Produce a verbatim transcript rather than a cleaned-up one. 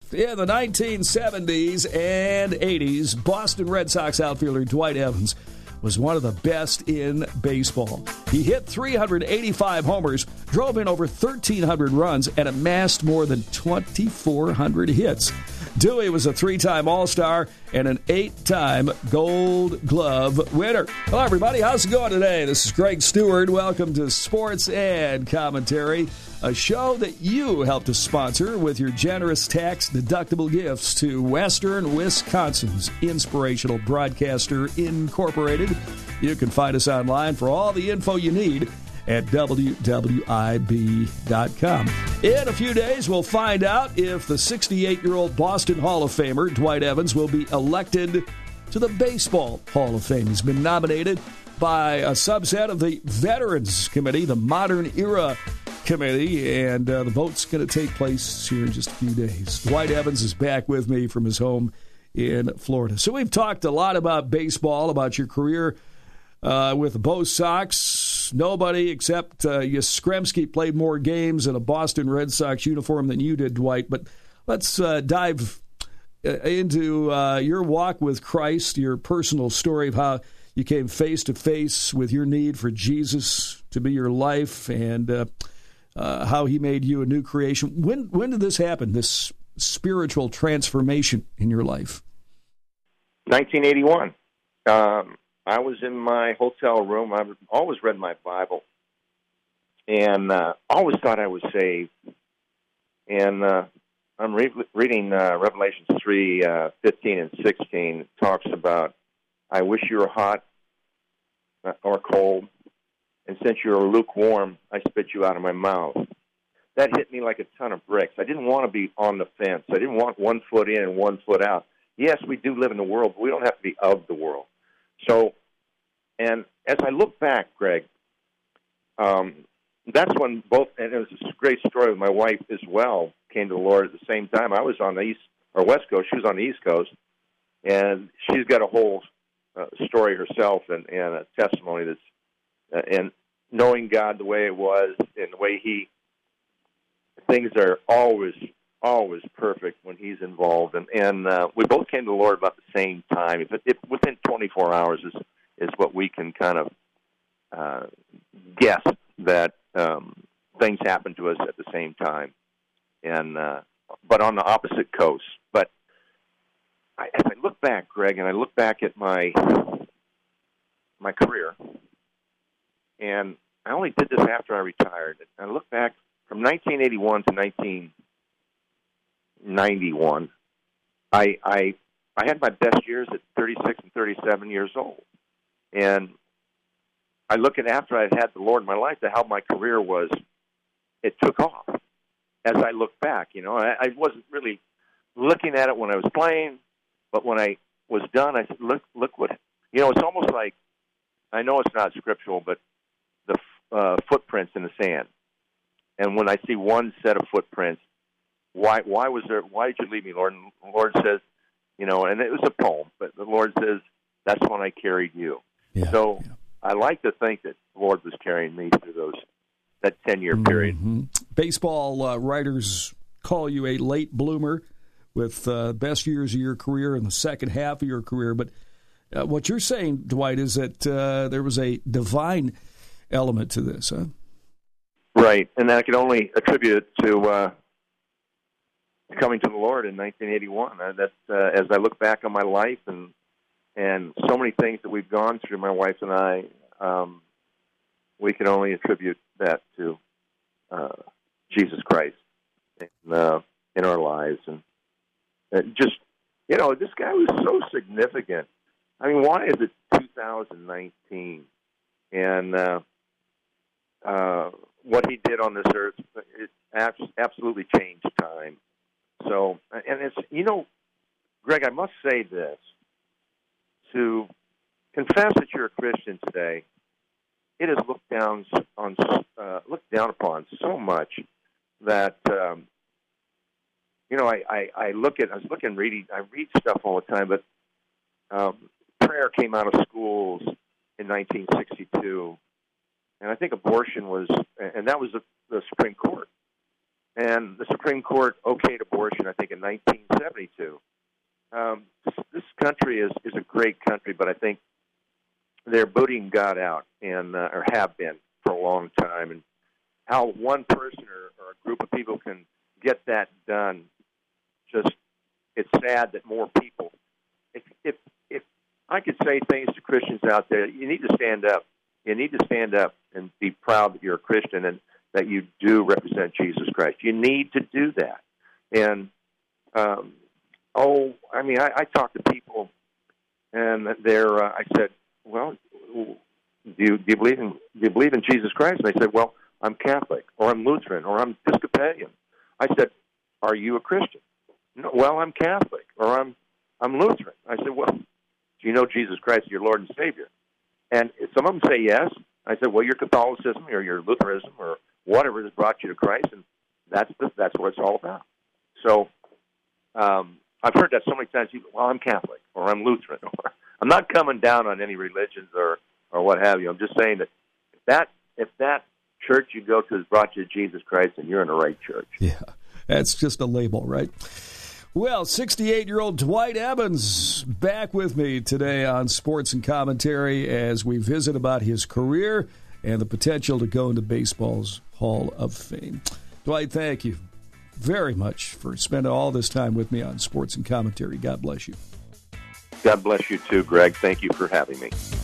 In the nineteen seventies and eighties, Boston Red Sox outfielder Dwight Evans was one of the best in baseball. He hit three hundred eighty-five homers, drove in over thirteen hundred runs, and amassed more than twenty-four hundred hits. Dewey was a three-time All-Star and an eight-time Gold Glove winner. Hello, everybody. How's it going today? This is Greg Stewart. Welcome to Sports and Commentary, a show that you help to sponsor with your generous tax-deductible gifts to Western Wisconsin's Inspirational Broadcaster Incorporated. You can find us online for all the info you need at W W I B dot com. In a few days, we'll find out if the sixty-eight-year-old Boston Hall of Famer, Dwight Evans, will be elected to the Baseball Hall of Fame. He's been nominated by a subset of the Veterans Committee, the Modern Era Committee, and uh, the vote's going to take place here in just a few days. Dwight Evans is back with me from his home in Florida. So we've talked a lot about baseball, about your career uh, with the Bo Sox. Nobody except uh, Yastrzemski played more games in a Boston Red Sox uniform than you did, Dwight. But let's uh, dive into uh, your walk with Christ, your personal story of how you came face-to-face with your need for Jesus to be your life, and uh, uh, how he made you a new creation. When when did this happen, this spiritual transformation in your life? nineteen eighty-one. Um, I was in my hotel room. I've always read my Bible, and uh, always thought I was saved. And uh, I'm re- reading uh, Revelation three, uh, fifteen and sixteen. It talks about, I wish you were hot or cold, and since you are lukewarm, I spit you out of my mouth. That hit me like a ton of bricks. I didn't want to be on the fence. I didn't want one foot in and one foot out. Yes, we do live in the world, but we don't have to be of the world. So, and as I look back, Greg, um, that's when both, and it was a great story with my wife as well, came to the Lord at the same time. I was on the East, or West Coast, she was on the East Coast, and she's got a whole uh, story herself and, and a testimony that's, uh, and knowing God the way it was and the way he, things are always, always perfect when he's involved. And, and uh, we both came to the Lord about the same time. If, it, if within twenty-four hours is, is what we can kind of uh, guess that um, things happen to us at the same time, and uh, but on the opposite coast. But I, as I look back, Greg, and I look back at my my career, and I only did this after I retired. I look back from nineteen eighty-one to nineteen ninety-one. I I I had my best years at thirty-six and thirty-seven years old, and I look at after I had the Lord in my life, at how my career was. It took off. As I look back, you know, I, I wasn't really looking at it when I was playing, but when I was done, I said, "Look, look what." You know, it's almost like, I know it's not scriptural, but the uh, footprints in the sand. And when I see one set of footprints, why why was there? Why did you leave me, Lord? And the Lord says, you know, and it was a poem, but the Lord says, "That's when I carried you." Yeah, so yeah. I like to think that the Lord was carrying me through those that ten-year period. Mm-hmm. Baseball uh, writers call you a late bloomer with uh, best years of your career in the second half of your career. But uh, what you're saying, Dwight, is that uh, there was a divine element to this, huh? Right, and I can only attribute it to uh, coming to the Lord in nineteen eighty-one. Uh, that uh, as I look back on my life and and so many things that we've gone through, my wife and I, um, we can only attribute that to uh, Jesus Christ in, uh, in our lives. And, and just, you know, this guy was so significant. I mean, why is it two thousand nineteen? And uh, uh, what he did on this earth, it absolutely changed time. So, and it's, you know, Greg, I must say this, to confess that you're a Christian today, it is looked down on, uh, looked down upon so much that, um, you know, I, I, I look at, I was looking, reading, I read stuff all the time, but um, prayer came out of schools in nineteen sixty-two, and I think abortion was, and that was the, the Supreme Court. and the Supreme Court okayed abortion, I think, in nineteen seventy-two. Um, this, this country is, is a great country, but I think they're booting God out, and uh, or have been for a long time. And how one person or, or a group of people can get that done, just it's sad that more people. If if if I could say things to Christians out there, you need to stand up. You need to stand up and be proud that you're a Christian and that you do represent Jesus Christ. You need to do that. And um, oh, I mean, I, I talk to people, and they're. Uh, I said, well, do you, do you believe in do you believe in Jesus Christ? And they said, well, I'm Catholic, or I'm Lutheran, or I'm Episcopalian. I said, are you a Christian? No, well, I'm Catholic, or I'm I'm Lutheran. I said, well, do you know Jesus Christ as your Lord and Savior? And some of them say yes. I said, well, your Catholicism or your Lutheranism or whatever has brought you to Christ, and that's the, that's what it's all about. So um, I've heard that so many times. People, well, I'm Catholic, or I'm Lutheran, or I'm not coming down on any religions or, or what have you. I'm just saying that if that if that church you go to has brought you to Jesus Christ, then you're in the right church. Yeah, that's just a label, right? Well, sixty-eight-year-old Dwight Evans back with me today on Sports and Commentary as we visit about his career and the potential to go into baseball's Hall of Fame. Dwight, thank you very much for spending all this time with me on Sports and Commentary. God bless you. God bless you too, Greg. Thank you for having me.